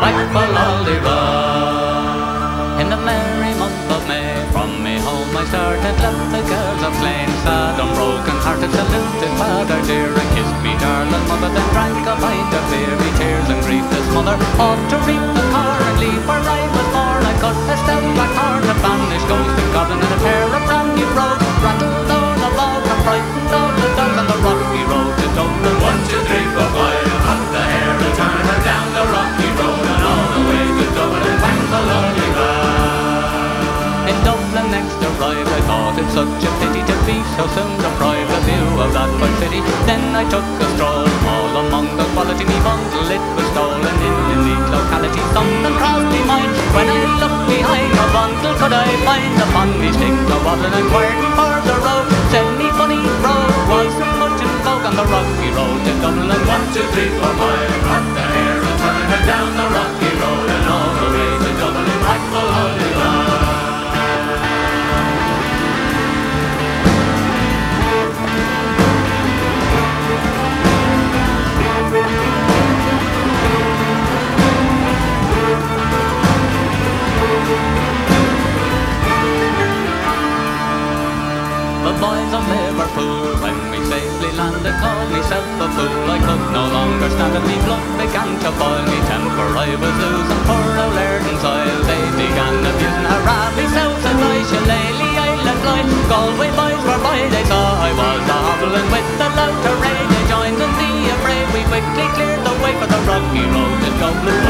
Agbalalyra. In the merry month of May, from me home I started, left the girls of Clane, sad and broken hearted, saluted father dear, and kissed me darling mother, then drank a pint of beer, me tears and grief this mother, off to reap the corn and leave where I was born. I cut a stout black horn to banish ghost and goblin, and a pair of brand new roads rattled down the bog and frightened all the dogs on the rocky road to Dublin. 1, 2, 3, 4, 5, up the hare and turn her down the rocky road and all the way to Dublin. Agbalalyra. In Dublin next arrived, I thought it such a pity to be so soon deprived a view of that fine city. Then I took a stroll all among the quality, me bundle it was stolen in the neat locality. Something crossed me mind when I looked behind. A bundle could I find upon me stick a waddle, and inquired for the road. Said me funny road wasn't much in vogue on the rocky road to Dublin. And 1, 2, 3, 4, 5, up the hare and turn her down the rocky road and all the way to Dublin. Agbalalyra. The boys of Liverpool, when we safely landed, called myself a fool. I could no longer stand it, me blood began to boil, me temper I was losing for a Lairdens Isle. They began abusing, hurrah, me south and I, Shillelagh, Island Line. Galway boys were by, they saw I was a hobbling with the loud array. They joined in the affray, we quickly cleared the way for the rocky road to Dublin.